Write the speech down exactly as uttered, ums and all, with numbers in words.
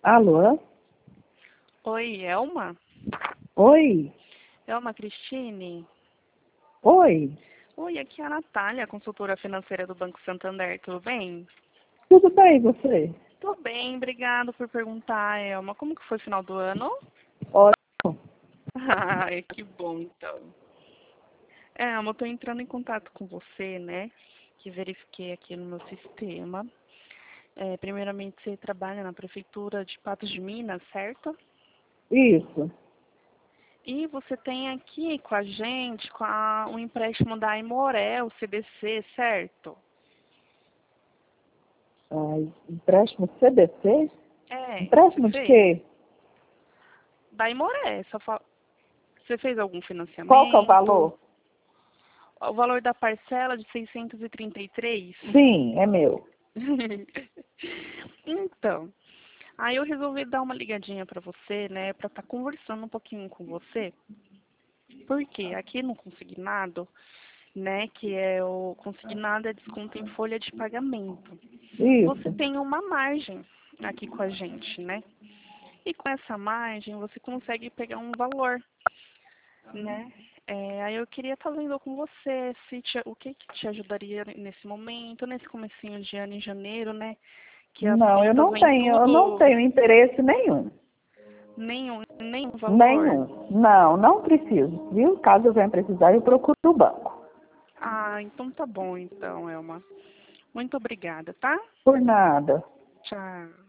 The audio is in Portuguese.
Alô? Oi, Elma? Oi? Elma Cristine? Oi? Oi, aqui é a Natália, consultora financeira do Banco Santander, tudo bem? Tudo bem, você? Tô bem, obrigado por perguntar, Elma. Como que foi o final do ano? Ótimo. Ai, que bom, então. É, Elma, eu tô entrando em contato com você, né? Que verifiquei aqui no meu sistema. É, primeiramente, você trabalha na Prefeitura de Patos de Minas, certo? Isso. E você tem aqui com a gente com a, um empréstimo da Aimoré, o C D C, certo? Ai, empréstimo C D C? É, você Empréstimo de fez? quê? Da Aimoré, só fa... Você fez algum Qual que é o financiamento? valor? O valor da parcela de seiscentos e trinta e três? Sim, é meu. Então, aí eu resolvi dar uma ligadinha pra você, né, pra estar conversando um pouquinho com você. Porque aqui no consignado, né, que é o consignado é desconto em folha de pagamento. Você Isso. tem uma margem aqui com a gente, né? E com essa margem você consegue pegar um valor, né? É, aí eu queria estar vendo com você se te- o que, que te ajudaria nesse momento, nesse comecinho de ano em janeiro, né? Que as Não, eu contas não vêm tenho, eu não tudo, tenho interesse nenhum. nenhum, nenhum valor. Nenhum. Não, não preciso, viu? Caso eu venha precisar, eu procuro o banco. Ah, então tá bom então, Elma. Muito obrigada, tá? Por nada. Tchau.